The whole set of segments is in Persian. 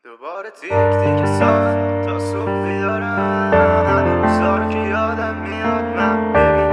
دوباره تیک تیک ساعت تا صبح بیدارم، همه روزا رو که یادم میاد من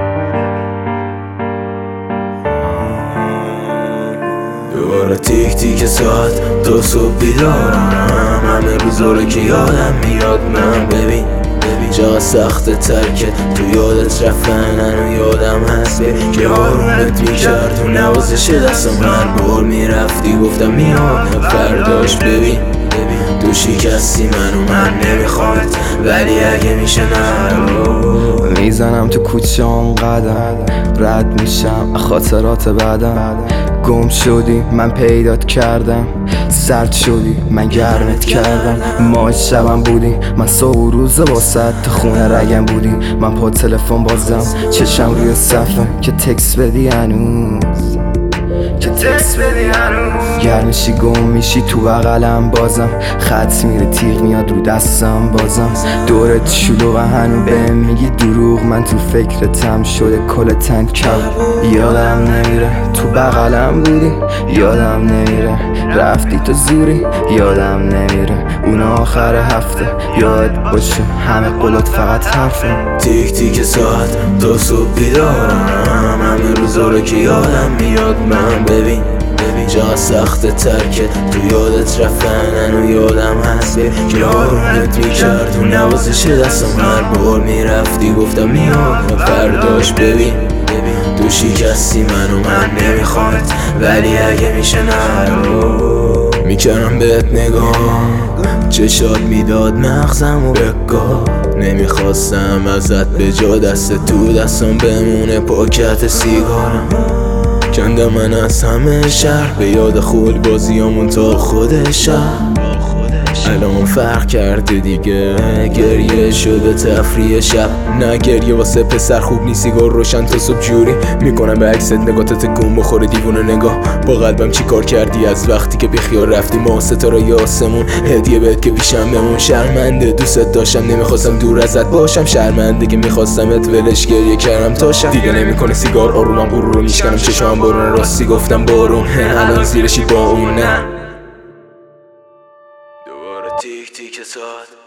دوباره تیک تیک ساعت تا صبح بیدارم، همه روزا رو که یادم میاد من ببین چقدر سخته ترکه تو یادت رفتن، هنو یادم هست که آرومت میکرد تو نوازش دستم هر بار میرفتی گفتم میام فرداش ببین تو شکستی من نمیخوامت ولی اگه میشه نه میزنم تو کوچه‌ام قدم رد میشم خاطرات بعدم گم شدی من پیدات کردم سرد شدی من گرمت کردم ما شبم بودی من صبح و روز واسط تو خونه رگم بودی من پا تلفن بازم چشم روی صفحه که تکس بدی هنوز گرم میشی گم میشی تو بغلم بازم خط میره تیغ میاد رو دستم بازم دورت شلوغ هنو بهم میگی دروغ من تو فکرتم شده کل تن کم یادم نمیره تو بغلم بودی یادم نمیره رفتی تو زوری یادم نمیره اون آخر هفته یاد باشه همه قولات فقط حرفه تیک تیک ساعت تا صبح بیدارم، همه روزا رو که یادم میاد من ببین چقدر سخته ترکه تو یادت رفتن، هنو یادم هست که آرومت میکرد تو نوازش دستم هر بار میرفتی گفتم میام فرداش ببین تو شکستی من نمیخوامت ولی اگه میشه نرو میکردم بهت نگاه چشات میداد مغزم و بگاه نمیخواستم ازت به جا دست تو دستم بمونه پاکت سیگارم کنده من از همه شهر به یاد خود بازیامون تا خود شهر الان فرق کرده دیگه گریه شده تفریح شب نه گریه واسه پسر خوب نیست سیگار روشن تا صبح جوری میکنم به عکست نگاتت گم بخوره دیوونه نگاه با قلبم چی کار کردی از وقتی که بیخیال رفتی ما ستاره آسمون هدیه بهت که پیشم بمون شرمنده دوست داشتم نمیخواستم دور ازت باشم شرمنده که میخواستمت ولش گریه کردم تا شب دیگه نمیکنه سیگار آرومم غرور رو میشکنم چشام بارون راستی گفتم بارون الان زیرشی با اون نه تیک تیک ساعت